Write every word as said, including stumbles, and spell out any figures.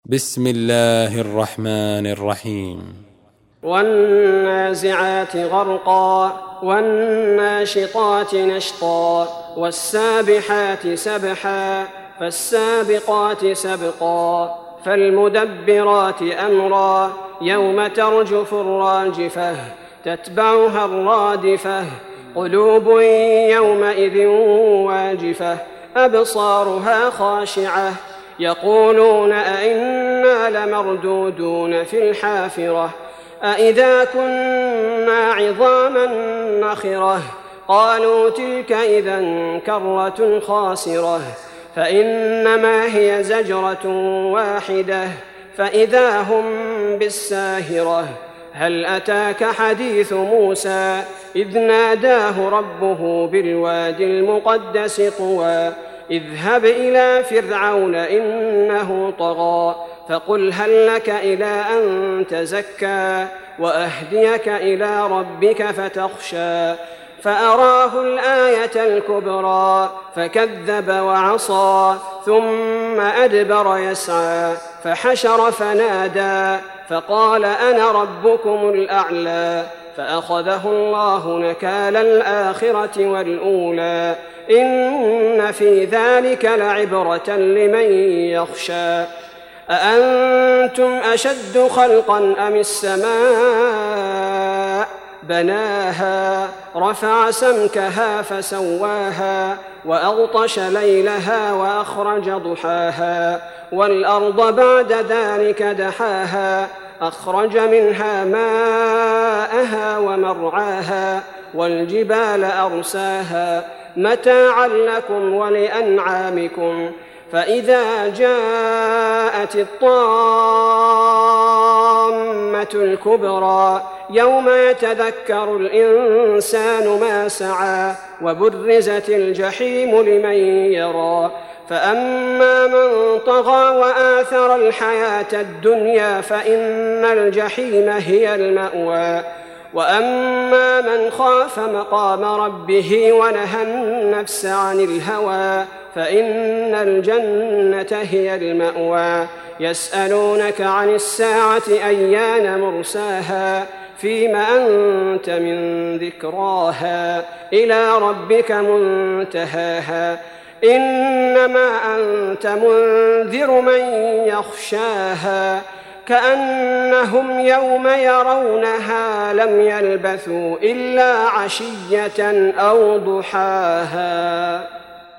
بسم الله الرحمن الرحيم. والنازعات غرقا والناشطات نشطا والسابحات سبحا فالسابقات سبقا فالمدبرات أمرا يوم ترجف الراجفة تتبعها الرادفة قلوب يومئذ واجفة أبصارها خاشعة يقولون أئنا لمردودون في الحافرة أئذا كنا عظاما نخرة قالوا تلك إذا كرة خاسرة فإنما هي زجرة واحدة فإذا هم بالساهرة هل أتاك حديث موسى إذ ناداه ربه بالوادي المقدس طوى اذهب إلى فرعون إنه طغى فقل هل لك إلى أن تزكى وأهديك إلى ربك فتخشى فأراه الآية الكبرى فكذب وعصى ثم أدبر يسعى فحشر فنادى فقال أنا ربكم الأعلى فأخذه الله نكال الآخرة والأولى إن في ذلك لعبرة لمن يخشى أأنتم أشد خلقا أم السماء بناها رفع سمكها فسواها وأغطش ليلها وأخرج ضحاها والأرض بعد ذلك دحاها أخرج منها ماءها ومرعاها والجبال أرساها متاعا لكم ولأنعامكم فإذا جاءت الطامة الكبرى يوم يتذكر الإنسان ما سعى وبرزت الجحيم لمن يرى فأما من طغى وآثر الحياة الدنيا فإن الجحيم هي المأوى وأما من خاف مقام ربه ونهى النفس عن الهوى فإن الجنة هي المأوى يسألونك عن الساعة أيان مرساها فيم أنت من ذكراها إلى ربك منتهاها إنما أنت منذر من يخشاها كأنهم يوم يرونها لم يلبثوا إلا عشية أو ضحاها.